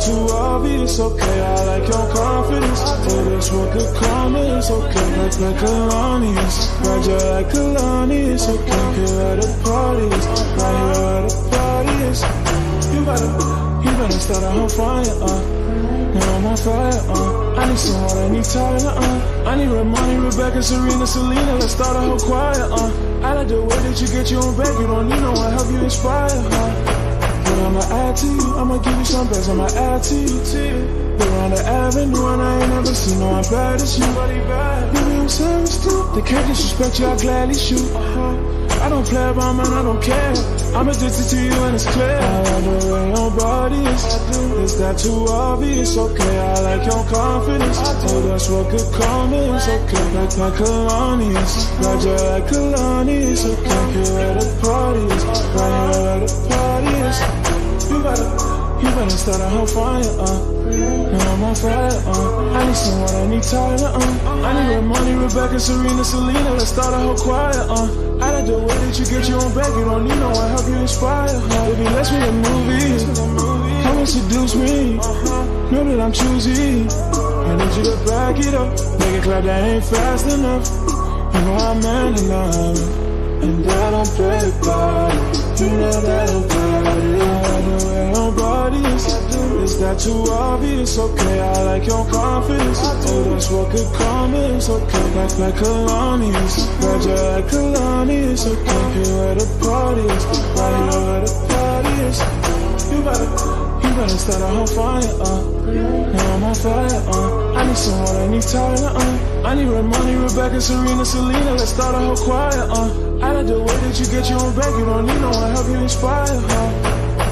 too obvious, okay? I like your confidence. Oh, that's what could come is okay. Like Kalani's, ride you like Kalani's, okay? Here at the parties, right here at the parties. You better start a whole fire, now I'm on fire, I need some water, I need Tyler, I need Ramoni, Rebecca, Serena, Selena, let's start a whole choir, I like the way that you get your own back, you don't need no one, help you inspire, But I'ma add to you, I'ma give you some best, I'ma add to you, We're on the avenue and I ain't never seen no one bad as you, Baby, I'm serious too, they can't disrespect you, I'll gladly shoot, I don't play about man, I don't care. I'm addicted to you and it's clear. I like the way your body is. Is that too obvious? Okay, I like your confidence. Oh, that's what could come is okay. Like Kalani's, ride you like Kalani's. Okay, here at the parties, right here at the parties. You better start a whole fire, now I'm on fire, I need some water, I need Tyler, I need Ramoni, Rebecca, Serena, Selena, let's start a whole choir, I like the way that you get your own back, you don't need no one, help you inspire, Baby, let's make a movie, come and seduce me, know that I'm choosy, I need you to back it up, make it clap, that ain't fast enough, you know I'm man enough. And I don't play about it, you know that I'm proud of it. I like the way your body is that too obvious? Okay, I like your confidence. Oh, that's what could come is okay. Like Kalani's, ride you like Kalani's. Okay, here at the parties, right here at the parties. You better start a whole fire, now I'm on fire, I need some water, I need Tyler, I need Ramoni, Rebecca, Serena, Selena, let's start a whole choir, I like the way that you get your own back, you don't need no one, help you inspire,